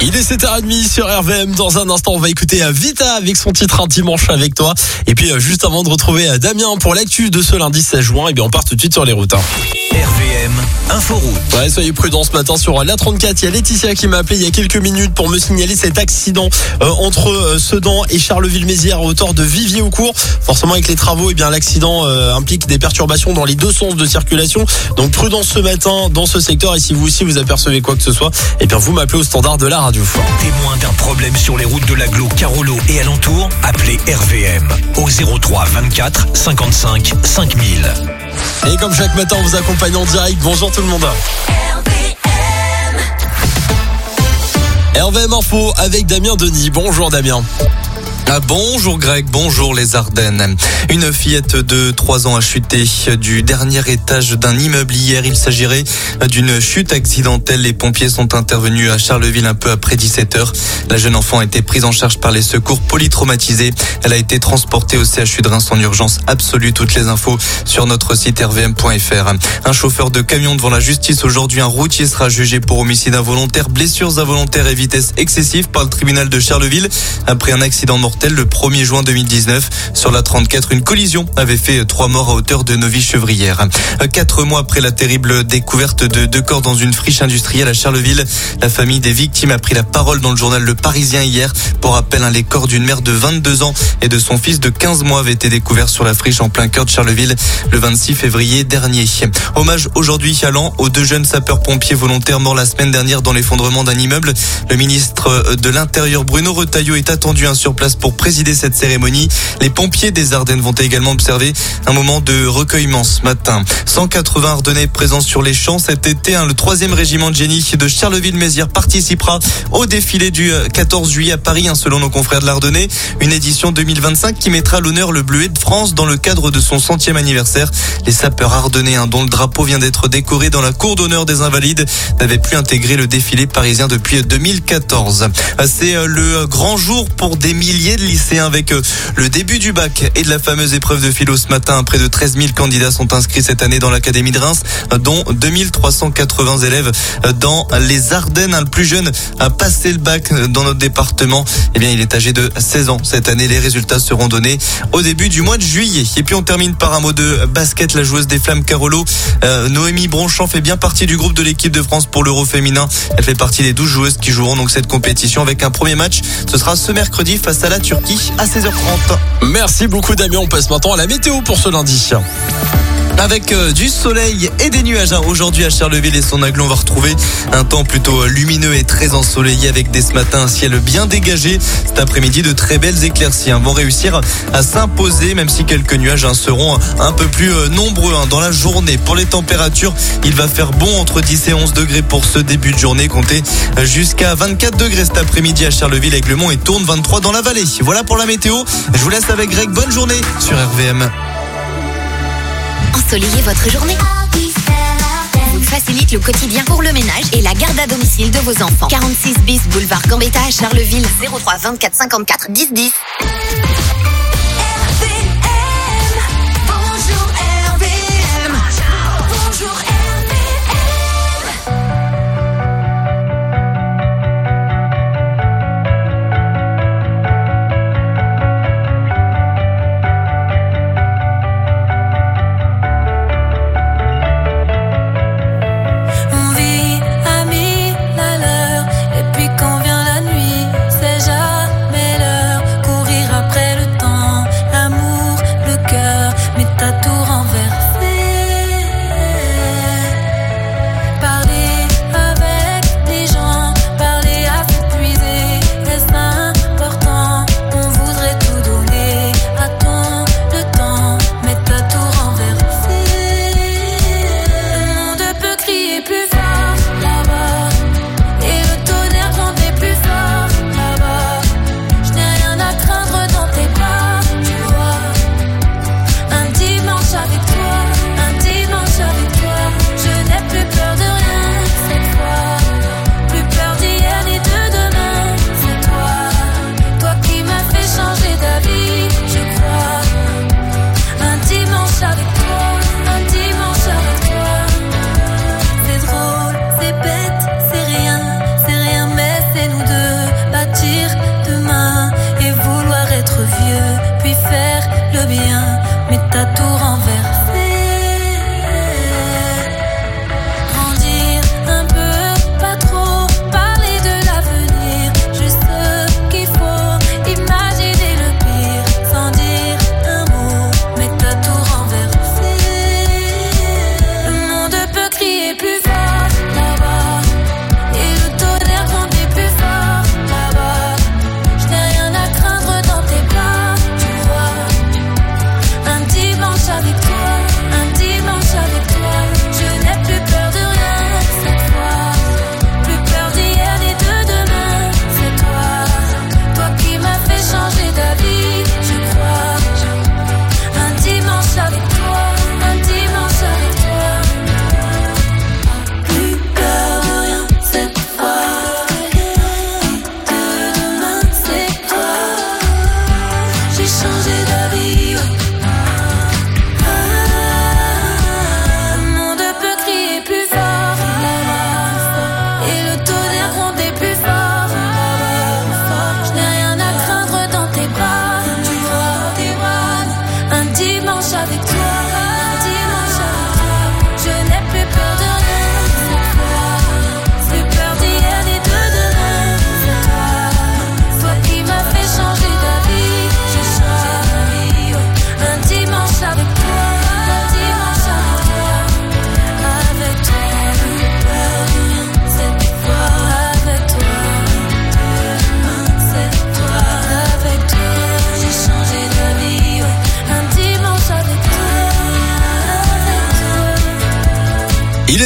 Il est sept heures trente sur R V M. Dans un instant, on va écouter Vita avec son titre Un dimanche avec toi. Et puis, juste avant de retrouver Damien pour l'actu de ce lundi seize juin, et bien on part tout de suite sur les routes. Hein. R V M, Inforoute. Ouais, soyez prudents ce matin sur la trente-quatre. Il y a Laetitia qui m'a appelé il y a quelques minutes pour me signaler cet accident euh, entre euh, Sedan et Charleville-Mézières à hauteur de Vivier-au-Court. Forcément, avec les travaux, et bien l'accident euh, implique des perturbations dans les deux sens de circulation. Donc prudence ce matin dans ce secteur. Et si vous aussi vous apercevez quoi que ce soit, et bien vous m'appelez au standard de la radio. Témoin d'un problème sur les routes de l'agglo Carolo et alentour, appelez R V M au zéro trois vingt-quatre cinquante-cinq cinq mille. Et comme chaque matin, on vous accompagne en direct. Bonjour tout le monde. R V M Info avec Damien Denis. Bonjour Damien. Ah, bonjour Greg, bonjour les Ardennes. Une fillette de trois ans a chuté du dernier étage d'un immeuble hier. Il s'agirait d'une chute accidentelle. Les pompiers sont intervenus à Charleville un peu après dix-sept heures. La jeune enfant a été prise en charge par les secours, polytraumatisée. Elle a été transportée au C H U de Reims en urgence absolue. Toutes les infos sur notre site r v m point f r. Un chauffeur de camion devant la justice aujourd'hui. Un routier sera jugé pour homicide involontaire, blessures involontaires et vitesse excessive par le tribunal de Charleville après un accident mortel. Le premier juin deux mille dix-neuf, sur la trente-quatre, une collision avait fait trois morts à hauteur de Neuvy-Chevrières. Quatre mois après la terrible découverte de deux corps dans une friche industrielle à Charleville, la famille des victimes a pris la parole dans le journal Le Parisien hier. Pour rappel, les corps d'une mère de vingt-deux ans et de son fils de quinze mois avaient été découverts sur la friche en plein cœur de Charleville le vingt-six février dernier. Hommage aujourd'hui à Lan aux deux jeunes sapeurs-pompiers volontaires morts la semaine dernière dans l'effondrement d'un immeuble. Le ministre de l'Intérieur Bruno Retailleau est attendu sur place pour présider cette cérémonie. Les pompiers des Ardennes vont également observer un moment de recueillement ce matin. cent quatre-vingts Ardennais présents sur les champs cet été. Hein, le troisième régiment de génie de Charleville-Mézières participera au défilé du quatorze juillet à Paris, hein, selon nos confrères de l'Ardennais. Une édition deux mille vingt-cinq qui mettra à l'honneur le bleuet de France dans le cadre de son centième anniversaire. Les sapeurs ardennais, hein, dont le drapeau vient d'être décoré dans la cour d'honneur des Invalides, n'avaient plus intégré le défilé parisien depuis deux mille quatorze. C'est le grand jour pour des milliers de lycéens avec le début du bac et de la fameuse épreuve de philo ce matin. Près de treize mille candidats sont inscrits cette année dans l'académie de Reims, dont deux mille trois cent quatre-vingts élèves dans les Ardennes. Le plus jeune a passé le bac dans notre département. Eh bien, il est âgé de seize ans cette année. Les résultats seront donnés au début du mois de juillet. Et puis on termine par un mot de basket. La joueuse des Flammes Carolo, euh, Noémie Bronchamp, fait bien partie du groupe de l'équipe de France pour l'Euro féminin. Elle fait partie des douze joueuses qui joueront donc cette compétition avec un premier match. Ce sera ce mercredi face à la Turquie à seize heures trente. Merci beaucoup Damien. On passe maintenant à la météo pour ce lundi. Avec euh, du soleil et des nuages. Aujourd'hui à Charleville et son agglo, on va retrouver un temps plutôt lumineux et très ensoleillé avec dès ce matin un ciel bien dégagé. Cet après-midi, de très belles éclaircies hein, vont réussir à s'imposer, même si quelques nuages hein, seront un peu plus euh, nombreux hein, dans la journée. Pour les températures, il va faire bon entre dix et onze degrés pour ce début de journée. Comptez jusqu'à vingt-quatre degrés cet après-midi à Charleville avec le Mont et Tourne, vingt-trois dans la vallée. Voilà pour la météo. Je vous laisse avec Greg. Bonne journée sur R V M. Ensoleillez votre journée. Vous facilite le quotidien pour le ménage et la garde à domicile de vos enfants. quarante-six bis boulevard Gambetta à Charleville. zéro trois vingt-quatre cinquante-quatre dix dix. Courir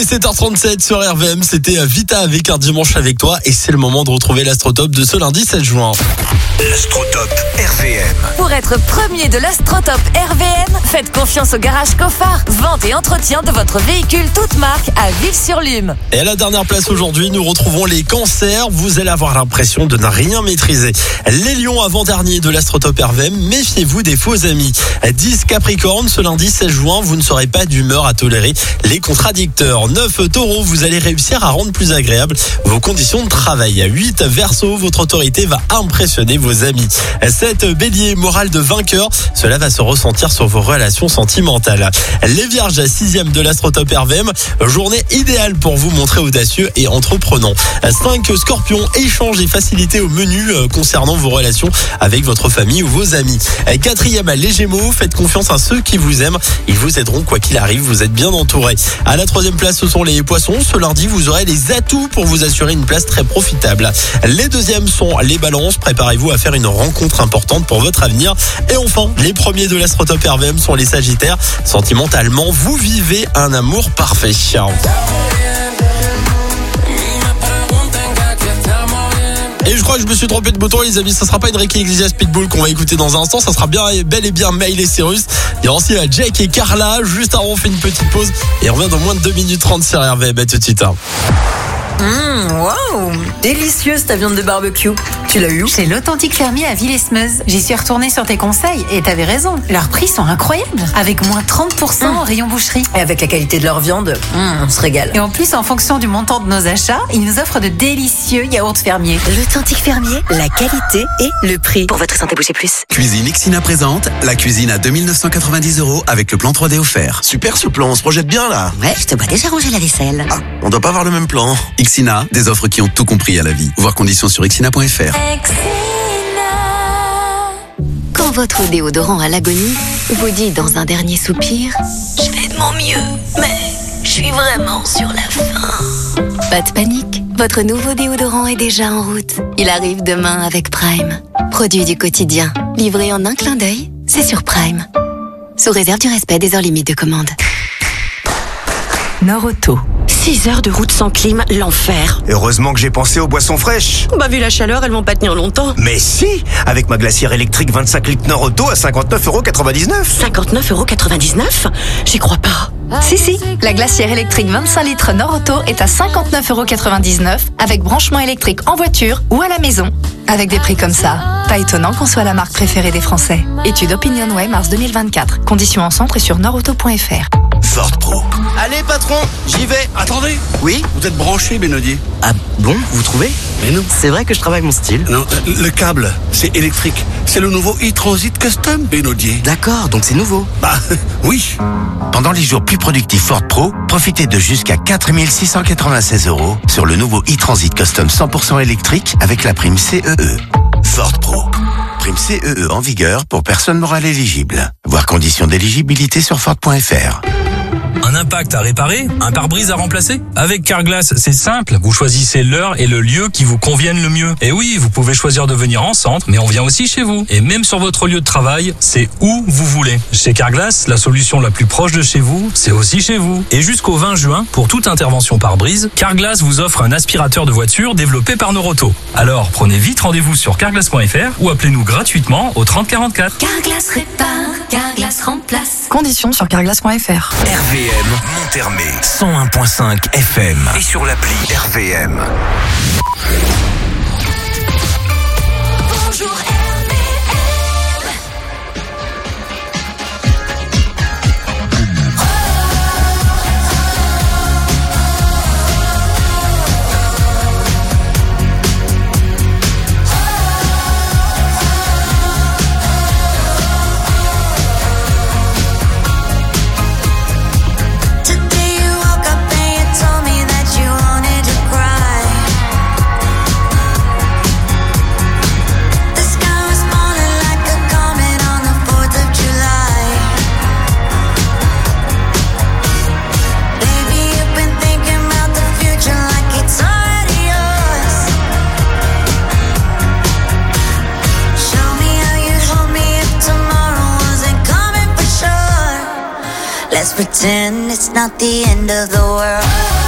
sept heures trente-sept sur R V M, c'était Vita avec Un dimanche avec toi et c'est le moment de retrouver l'Astrotop de ce lundi sept juin. L'Astrotop R V M. Pour être premier de l'Astrotop R V M, faites confiance au garage Coffard. Vente et entretien de votre véhicule toute marque à Ville-sur-Lume. Et à la dernière place aujourd'hui, nous retrouvons les cancers. Vous allez avoir l'impression de ne rien maîtriser. Les lions avant-dernier de l'Astrotop R V M, méfiez-vous des faux amis. dix Capricorne, ce lundi seize juin, vous ne serez pas d'humeur à tolérer les contradicteurs. neuf Taureau, vous allez réussir à rendre plus agréable vos conditions de travail. huit Verseau, votre autorité va impressionner vos amis. sept Bélier, morale de vainqueur, cela va se ressentir sur vos relations sentimentales. Les Vierges, sixième de l'Astrotop R V M, journée idéale pour vous montrer audacieux et entreprenant. cinq Scorpion, échange et facilité au menu concernant vos relations avec votre famille ou vos amis. Quatrième, les Gémeaux, faites confiance à ceux qui vous aiment, ils vous aideront quoi qu'il arrive, vous êtes bien entouré. À la troisième place, ce sont les Poissons, ce lundi vous aurez les atouts pour vous assurer une place très profitable. Les deuxièmes sont les Balances, préparez-vous à faire une rencontre importante pour votre avenir. Et enfin, les premiers de l'Astrotop R V M sont les Sagittaires, sentimentalement vous vivez un amour parfait. Et je crois que je me suis trompé de bouton, les amis. Ça sera pas Enrique Iglesias Pitbull qu'on va écouter dans un instant. Ça sera bien, bel et bien Miley Cyrus. Il y aura aussi Jake et Carla. Juste avant, on fait une petite pause et on revient dans moins de deux minutes trente sur R V M. À tout de suite. Mmh, wow, délicieuse ta viande de barbecue. Tu l'as eu où? Chez l'Authentique Fermier à Villesmeuse. J'y suis retournée sur tes conseils et t'avais raison. Leurs prix sont incroyables. Avec moins trente pour cent mmh. en rayon boucherie. Et avec la qualité de leur viande, mmh, on se régale. Et en plus, en fonction du montant de nos achats, ils nous offrent de délicieux yaourts fermiers. L'Authentique Fermier, la qualité et le prix. Pour votre santé, bougez plus. Cuisine Ixina présente la cuisine à deux mille neuf cent quatre-vingt-dix euros avec le plan trois D offert. Super ce plan, on se projette bien là. Ouais, je te vois déjà ranger la vaisselle. Ah, on doit pas avoir le même plan. Ixina, des offres qui ont tout compris à la vie. Voir conditions sur ixina point f r. Quand votre déodorant à l'agonie vous dit dans un dernier soupir « Je fais de mon mieux, mais je suis vraiment sur la fin ». Pas de panique, votre nouveau déodorant est déjà en route. Il arrive demain avec Prime. Produit du quotidien, livré en un clin d'œil, c'est sur Prime. Sous réserve du respect des heures limites de commande. Nord-Auto. six heures de route sans clim, l'enfer. Heureusement que j'ai pensé aux boissons fraîches. Bah vu la chaleur, elles vont pas tenir longtemps. Mais si, avec ma glacière électrique vingt-cinq litres Nord-Auto à cinquante-neuf euros quatre-vingt-dix-neuf. cinquante-neuf euros quatre-vingt-dix-neuf? J'y crois pas. Si, si, la glacière électrique vingt-cinq litres Nord-Auto est à cinquante-neuf euros quatre-vingt-dix-neuf avec branchement électrique en voiture ou à la maison. Avec des prix comme ça, pas étonnant qu'on soit la marque préférée des Français. Étude Opinionway mars deux mille vingt-quatre. Conditions en centre et sur nordauto point f r. Ford Pro. Allez patron, j'y vais. Attendez. Oui? Vous êtes branché, Benodier. Ah bon, vous trouvez? Mais non. C'est vrai que je travaille mon style. Non, le câble, c'est électrique. C'est le nouveau e-Transit Custom, Benodier. D'accord, donc c'est nouveau. Bah, oui. Pendant les jours plus productifs Ford Pro, profitez de jusqu'à quatre mille six cent quatre-vingt-seize euros sur le nouveau e-Transit Custom cent pour cent électrique avec la prime C E E. Ford Pro. Prime C E E en vigueur pour personnes morales éligibles. Voir conditions d'éligibilité sur Ford point f r. Un impact à réparer? Un pare-brise à remplacer? Avec Carglass, c'est simple. Vous choisissez l'heure et le lieu qui vous conviennent le mieux. Et oui, vous pouvez choisir de venir en centre, mais on vient aussi chez vous. Et même sur votre lieu de travail, c'est où vous voulez. Chez Carglass, la solution la plus proche de chez vous, c'est aussi chez vous. Et jusqu'au vingt juin, pour toute intervention pare-brise, Carglass vous offre un aspirateur de voiture développé par Noroto. Alors, prenez vite rendez-vous sur carglass point f r ou appelez-nous gratuitement au trente quarante-quatre. Carglass répare, Carglass remplace. Conditions sur carglass point f r. R V M Montermé cent un virgule cinq F M et sur l'appli R V M. Bonjour Let's pretend it's not the end of the world.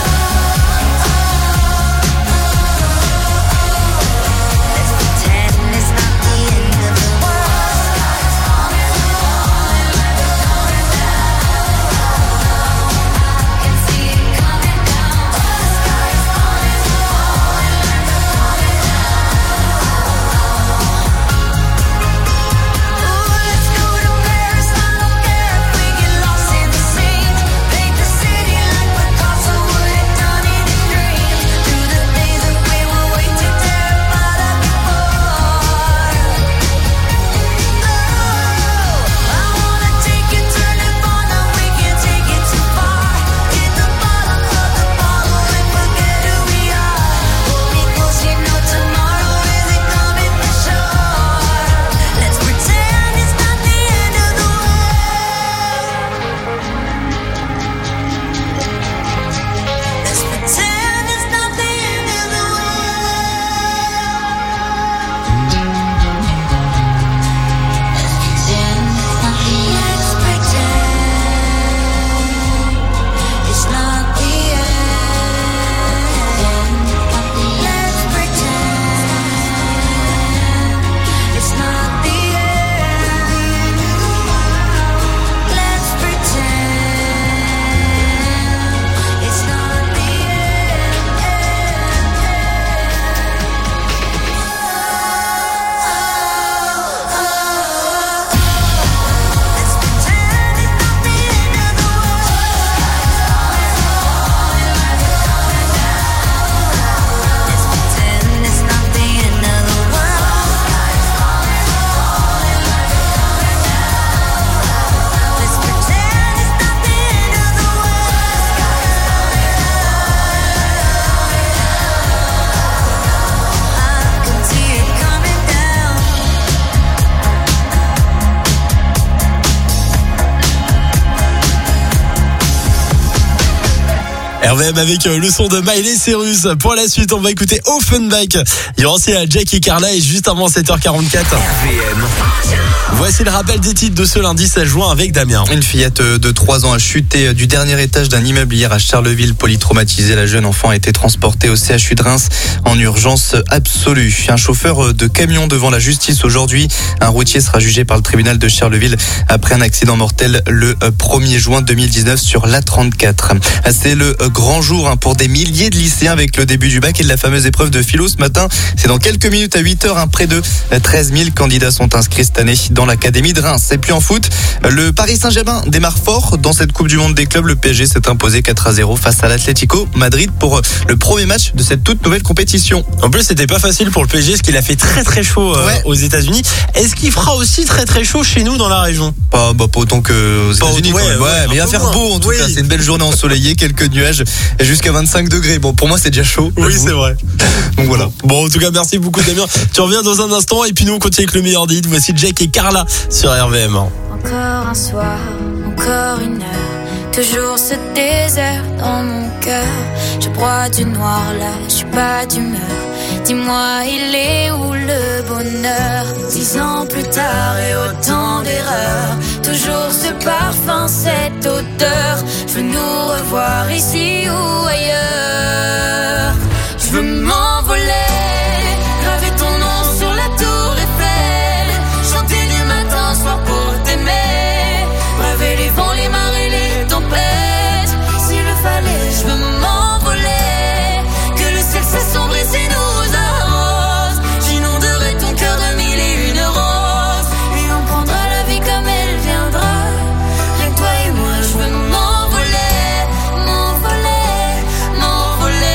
R V M avec le son de Miley Cyrus. Pour la suite, on va écouter Offenbach. Il y aura aussi Jack et Carla et juste avant sept heures quarante-quatre. R V M. Voici le rappel des titres de ce lundi seize juin avec Damien. Une fillette de trois ans a chuté du dernier étage d'un immeuble hier à Charleville. Polytraumatisée, la jeune enfant a été transportée au C H U de Reims en urgence absolue. Un chauffeur de camion devant la justice aujourd'hui. Un routier sera jugé par le tribunal de Charleville après un accident mortel le premier juin deux mille dix-neuf sur l'A trente-quatre. C'est le grand jour pour des milliers de lycéens avec le début du bac et de la fameuse épreuve de philo ce matin. C'est dans quelques minutes à huit heures. Près de treize mille candidats sont inscrits cette année dans l'académie de Reims. Et puis en foot, le Paris Saint-Germain démarre fort dans cette Coupe du Monde des clubs. Le P S G s'est imposé quatre à zéro face à l'Atlético Madrid pour le premier match de cette toute nouvelle compétition. En plus, c'était pas facile pour le P S G parce qu'il a fait très très chaud euh, ouais. aux États-Unis. Est-ce qu'il fera aussi très très chaud chez nous dans la région? Pas, bah, pas autant qu'aux États-Unis. Ouais, ouais, ouais, mais il va faire moins. beau en tout oui. cas. C'est une belle journée ensoleillée, quelques nuages et jusqu'à vingt-cinq degrés. Bon, pour moi, c'est déjà chaud. Oui, c'est vrai. Donc voilà. Bon, en tout cas, merci beaucoup Damien. Tu reviens dans un instant et puis nous on continue avec le meilleur des hits. Voici Jack et Carla sur R V M. Encore un soir, encore une heure, toujours ce désert dans mon cœur. Je broie du noir là, je suis pas d'humeur. Dis-moi, il est où le bonheur? Dix ans plus tard et autant d'erreurs, toujours ce parfum, cette odeur. Je veux nous revoir ici ou ailleurs. Je veux m'envoler, graver ton nom sur la tour Eiffel, chanter du matin au soir pour t'aimer, braver les vents, les marées, les tempêtes. S'il le fallait, je veux m'envoler, que le ciel s'assombrit et nous arrose. J'inonderai ton cœur de mille et une roses, et on prendra la vie comme elle viendra. Rien que toi et moi, je veux m'envoler, m'envoler, m'envoler.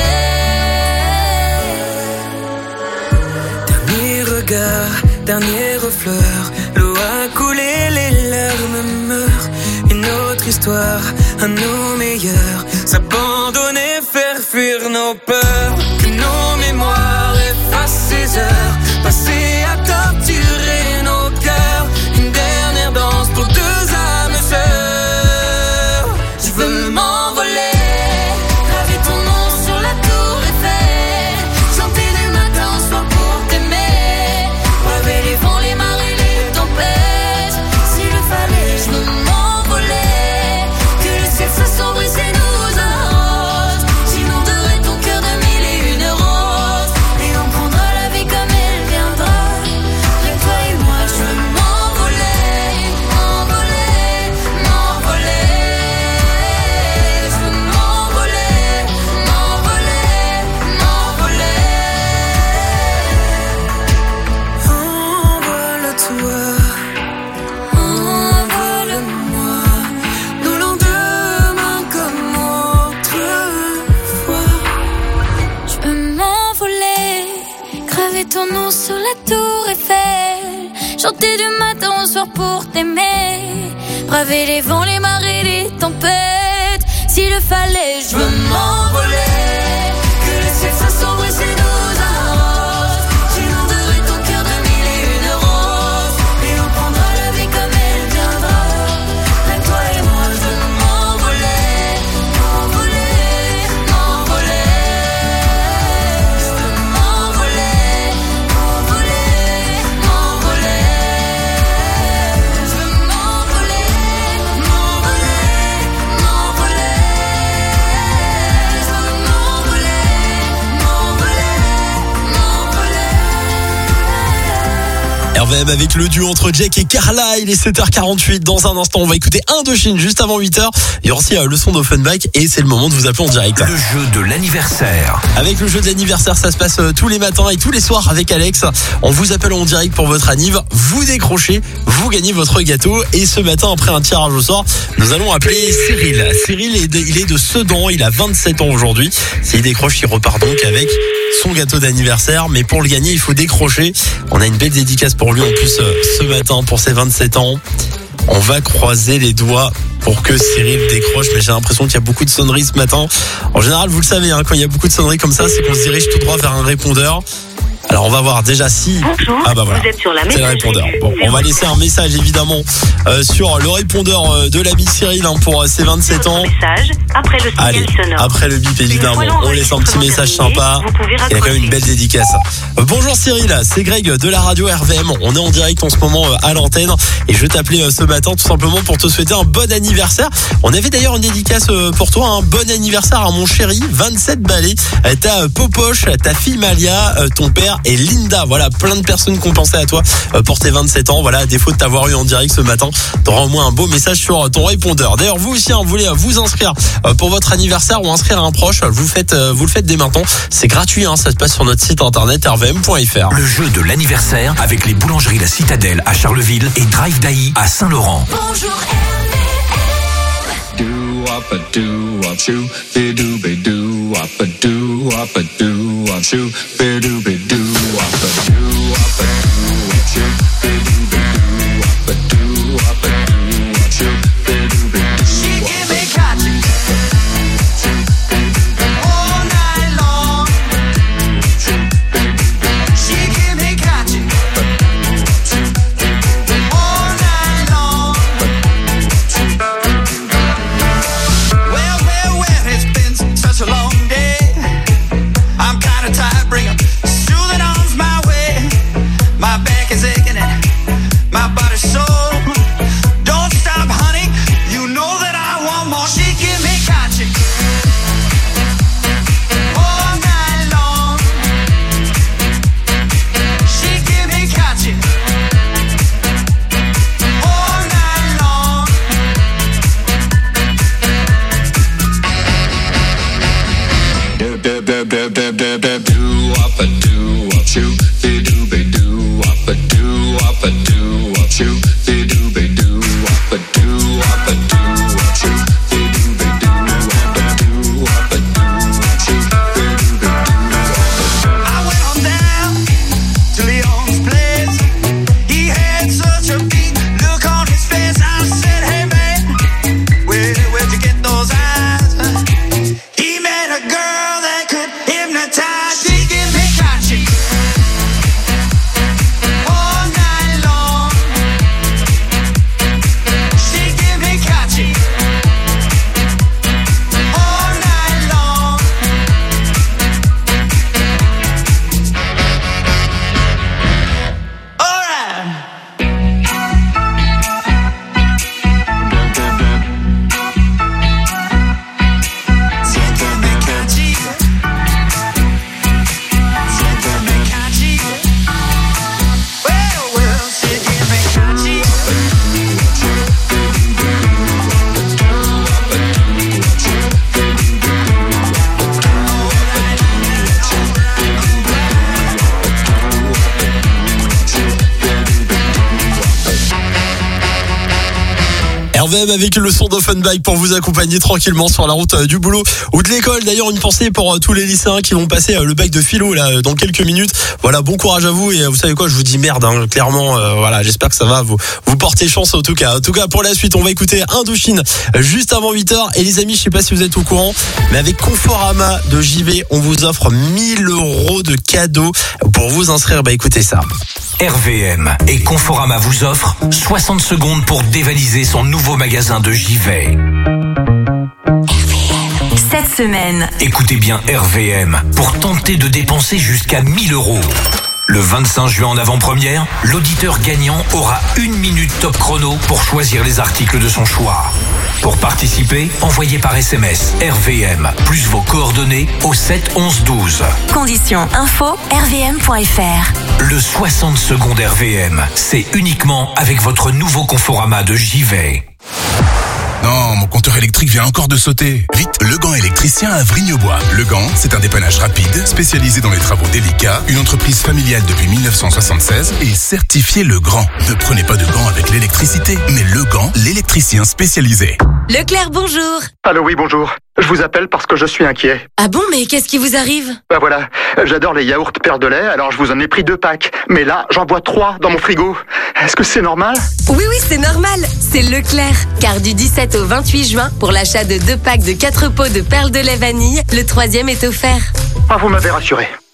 Dernier regard, dernier refleur, l'eau a coulé, les larmes meurent. Une autre histoire, à nos meilleurs, s'abandonner, faire fuir nos peurs. Que nos mémoires effacent ces heures passées à torturer nos cœurs. Une dernière danse pour deux âmes sœurs. Je veux m'envoler, graver ton nom sur la tour Eiffel, chanter du matin au soir pour t'aimer, braver les vents, les marées, les tempêtes. S'il le fallait, je veux m'envoler, que le ciel s'assombrisse et nous arrose. J'inonderai ton cœur de mille et une roses, et on prendra la vie comme elle viendra. Rien que toi et moi, je veux m'envoler, m'envoler, m'envoler. Je veux m'envoler, m'envoler, m'envoler. Envole-toi, envole-moi, nos lendemains comme autrefois. Je veux m'envoler, graver ton nom sur la tour Eiffel, chanter du matin au soir pour t'aimer, braver les vents, les marées, les tempêtes. S'il le fallait, je veux m'envoler, que le ciel s'assombrisse et nous arrose. J'inonderai ton cœur de mille et une roses, et on prendra la vie comme elle viendra. Rien que toi et moi, je veux m'envoler, m'envoler, m'envoler. Je veux m'envoler, m'envoler, m'envoler. Je veux m'envoler, m'envoler, m'envoler. Je veux R V M avec le duo entre Jack et Carla. Il est sept heures quarante-huit. Dans un instant, on va écouter Indochine juste avant huit heures. Il y aura aussi euh, le son d'Offenbach et c'est le moment de vous appeler en direct. Le jeu de l'anniversaire. Avec le jeu de l'anniversaire, ça se passe euh, tous les matins et tous les soirs avec Alex. On vous appelle en direct pour votre anniv. Vous décrochez, vous gagnez votre gâteau. Et ce matin, après un tirage au sort, nous allons appeler Cyril. Cyril, est de, il est de Sedan. Il a vingt-sept ans aujourd'hui. S'il décroche, il repart donc avec son gâteau d'anniversaire. Mais pour le gagner, il faut décrocher. On a une belle dédicace pour lui en plus euh, ce matin pour ses vingt-sept ans. On va croiser les doigts pour que Cyril décroche, mais j'ai l'impression qu'il y a beaucoup de sonneries ce matin. En général, vous le savez, hein, quand il y a beaucoup de sonneries comme ça, c'est qu'on se dirige tout droit vers un répondeur. Alors on va voir déjà si... Bonjour, ah bah voilà, vous êtes sur la c'est le messagerie. répondeur. Bon, on va laisser un message évidemment euh, sur le répondeur euh, de l'ami Cyril hein, pour euh, ses vingt-sept ans. Message après le signal Allez, sonore. après le bip évidemment, on laisse un petit message sympa. Il y a quand même une belle dédicace. Euh, bonjour Cyril, c'est Greg de la radio R V M. On est en direct en ce moment euh, à l'antenne et je t'appelais euh, ce matin tout simplement pour te souhaiter un bon anniversaire. On avait d'ailleurs une dédicace euh, pour toi, un bon anniversaire à mon chéri, vingt-sept balais. Euh, t'as euh, Popoche, ta fille Malia, euh, ton père et Linda. Voilà, plein de personnes qui ont pensé à toi euh, pour tes vingt-sept ans. Voilà, à défaut de t'avoir eu en direct ce matin, t'auras au moins un beau message sur ton répondeur. D'ailleurs, vous aussi, hein, vous voulez vous inscrire euh, pour votre anniversaire ou inscrire un proche, vous faites, euh, vous le faites dès maintenant. C'est gratuit, hein, ça se passe sur notre site internet r v m point f r. Le jeu de l'anniversaire avec les boulangeries La Citadelle à Charleville et Drive Daï à Saint-Laurent. Bonjour R V M avec le son d'Offenbach pour vous accompagner tranquillement sur la route du boulot ou de l'école. D'ailleurs, une pensée pour tous les lycéens qui vont passer le bac de philo là dans quelques minutes. Voilà, bon courage à vous et vous savez quoi, je vous dis merde hein, clairement. Euh, voilà, j'espère que ça va vous vous porter chance en tout cas. En tout cas, pour la suite, on va écouter Indochine juste avant huit heures. Et les amis, je sais pas si vous êtes au courant, mais avec Conforama de J V, on vous offre mille euros de cadeaux pour vous inscrire. Bah écoutez ça. R V M et Conforama vous offrent soixante secondes pour dévaliser son nouveau magasin de J V. Cette semaine, Écoutez bien R V M pour tenter de dépenser jusqu'à mille euros. Le vingt-cinq juin en avant-première, l'auditeur gagnant aura une minute top chrono pour choisir les articles de son choix. Pour participer, envoyez par S M S R V M plus vos coordonnées au sept onze douze. conditions info r v m point f r. Le soixante secondes R V M, c'est uniquement avec votre nouveau Conforama de J V. Non, mon compteur électrique vient encore de sauter. Vite, Legrand électricien à Vrigne-au-Bois. Legrand, c'est un dépannage rapide, spécialisé dans les travaux délicats, une entreprise familiale depuis mille neuf cent soixante-seize et certifié Legrand. Ne prenez pas de gants avec l'électricité, mais Legrand, l'électricien spécialisé. Leclerc, bonjour. Allô, oui, bonjour. Je vous appelle parce que je suis inquiet. Ah bon, mais qu'est-ce qui vous arrive? Bah voilà, j'adore les yaourts Père de lait, alors je vous en ai pris deux packs. Mais là, j'en bois trois dans mon frigo. Est-ce que c'est normal? Oui, oui, c'est normal. C'est Leclerc. Car du dix-sept au vingt-huit juin, pour l'achat de deux packs de quatre pots de perles de lait vanille, le troisième est offert. Ah, vous m'avez rassuré.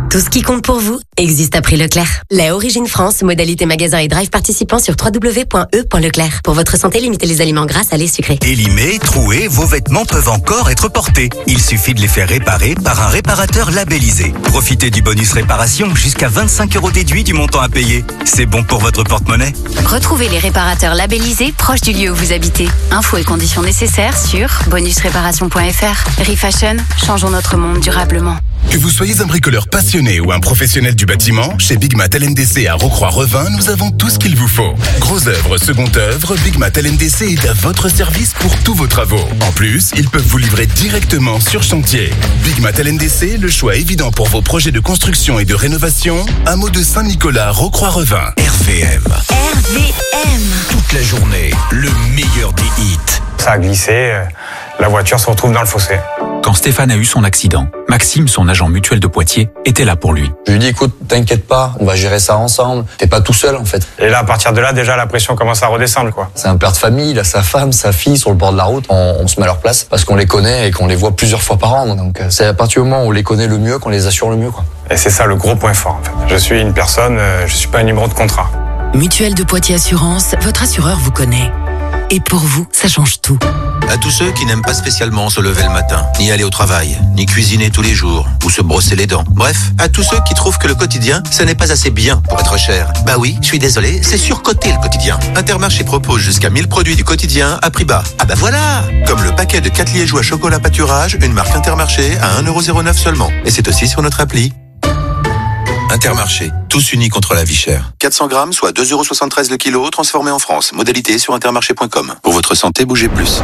Tout ce qui compte pour vous existe à prix Leclerc. La Origine France, modalité magasin et drive participant sur w w w point e point leclerc. Pour votre santé, limitez les aliments gras, salés, sucrés. Élimés, troués, vos vêtements peuvent encore être portés. Il suffit de les faire réparer par un réparateur labellisé. Profitez du bonus réparation jusqu'à vingt-cinq euros déduits du montant à payer. C'est bon pour votre porte-monnaie. Retrouvez les réparateurs labellisés proches du lieu où vous habitez. Infos et conditions nécessaires sur bonus réparation point f r. Refashion, changeons notre monde durablement. Que vous soyez un bricoleur passionné ou un professionnel du bâtiment, chez Big Mat L N D C à Rocroi-Revin, nous avons tout ce qu'il vous faut. Gros œuvre, second œuvre, Big Mat L N D C est à votre service pour tous vos travaux. En plus, ils peuvent vous livrer directement sur chantier. Big Mat L N D C, le choix évident pour vos projets de construction et de rénovation. Hameau de Saint-Nicolas, Rocroi-Revin. R V M. R V M. Toute la journée, le meilleur des hits. Ça a glissé, la voiture se retrouve dans le fossé. Quand Stéphane a eu son accident, Maxime, son agent mutuel de Poitiers, était là pour lui. Je lui dis, écoute, t'inquiète pas, on va gérer ça ensemble. T'es pas tout seul, en fait. Et là, à partir de là, déjà, la pression commence à redescendre, quoi. C'est un père de famille, il a sa femme, sa fille sur le bord de la route. On, on se met à leur place parce qu'on les connaît et qu'on les voit plusieurs fois par an. Donc, c'est à partir du moment où on les connaît le mieux qu'on les assure le mieux, quoi. Et c'est ça le gros point fort, en fait. Je suis une personne, je suis pas un numéro de contrat. Mutuelle de Poitiers Assurance, votre assureur vous connaît. Et pour vous, ça change tout. À tous ceux qui n'aiment pas spécialement se lever le matin, ni aller au travail, ni cuisiner tous les jours, ou se brosser les dents. Bref, à tous ceux qui trouvent que le quotidien, ça n'est pas assez bien pour être cher. Bah oui, je suis désolé, c'est surcoté le quotidien. Intermarché propose jusqu'à mille produits du quotidien à prix bas. Ah bah voilà! Comme le paquet de quatre liégeois chocolat pâturage, une marque Intermarché à un euro zéro neuf seulement. Et c'est aussi sur notre appli. Intermarché, tous unis contre la vie chère. quatre cents grammes, soit deux euros soixante-treize le kilo, transformé en France. Modalité sur intermarché point com. Pour votre santé, bougez plus.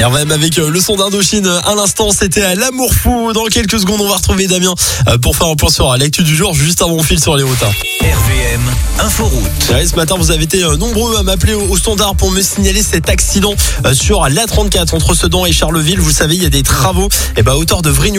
R V M avec le son d'Indochine. À l'instant, c'était l'amour fou. Dans quelques secondes, on va retrouver Damien pour faire un point sur l'actu du jour, juste avant mon fil sur les routes. R V M Inforoute. Ouais, ce matin, vous avez été nombreux à m'appeler au standard pour me signaler cet accident sur l'A trente-quatre entre Sedan et Charleville. Vous savez, il y a des travaux et bah, à hauteur de Vrigneux.